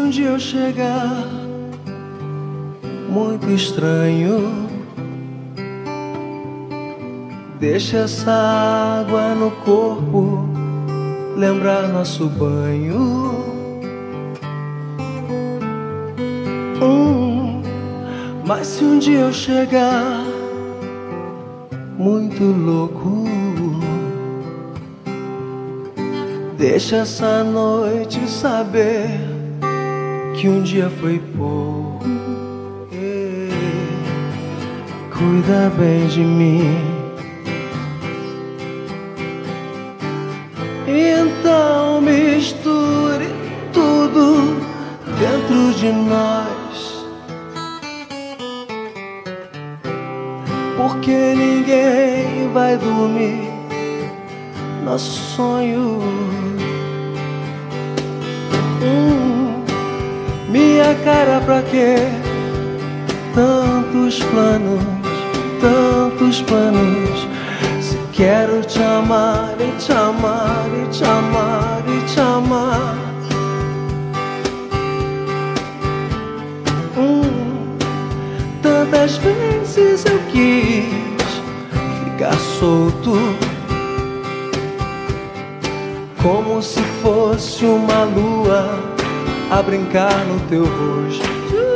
um dia eu chegar muito estranho, deixa essa água no corpo lembrar nosso banho. Mas se um dia eu chegar muito louco, deixa essa noite saber que um dia foi pouco. Cuida bem de mim. Então misture tudo dentro de nós, porque ninguém vai dormir nosso sonho. Minha cara, pra quê? Tantos planos, tantos planos. Se quero te amar e te amar e te amar e te amar. Tantas vezes eu quis ficar solto, como se fosse uma lua a brincar no teu rosto.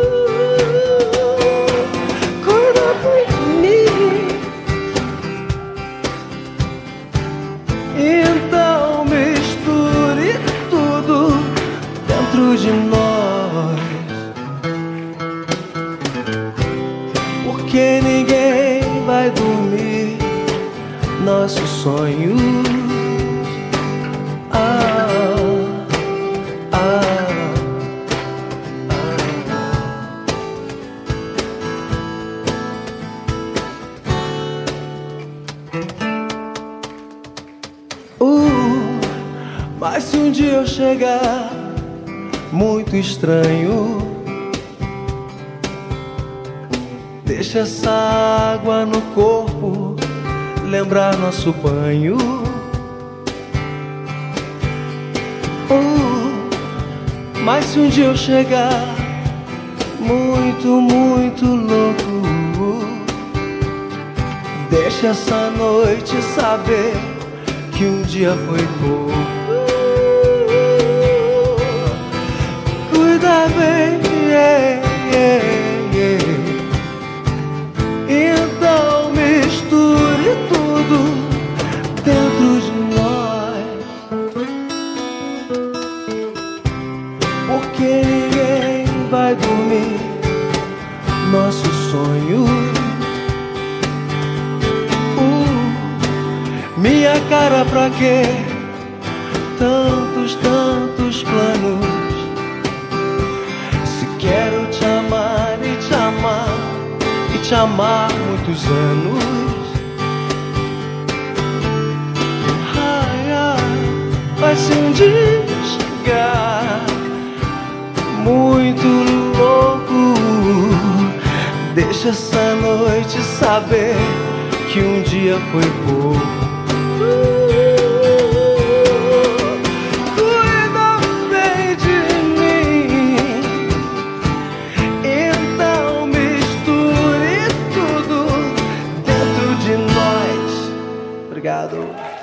Cuida bem de mim. Então misture tudo dentro de nós, porque ninguém vai dormir nossos sonhos. Mas se um dia eu chegar muito estranho, deixa essa água no corpo lembrar nosso banho. Mas se um dia eu chegar muito, muito louco, deixa essa noite saber que um dia foi pouco. Cuida bem, Então misture tudo dentro de nós, porque ninguém vai dormir nossos sonhos. Minha cara, pra quê? Tantos, tantos planos. Se quero te amar e te amar e te amar muitos anos. Ai, ai, vai se um dia chegar muito louco, deixa essa noite saber que um dia foi pouco. Cuida bem de mim. Então misture tudo dentro de nós. Obrigado.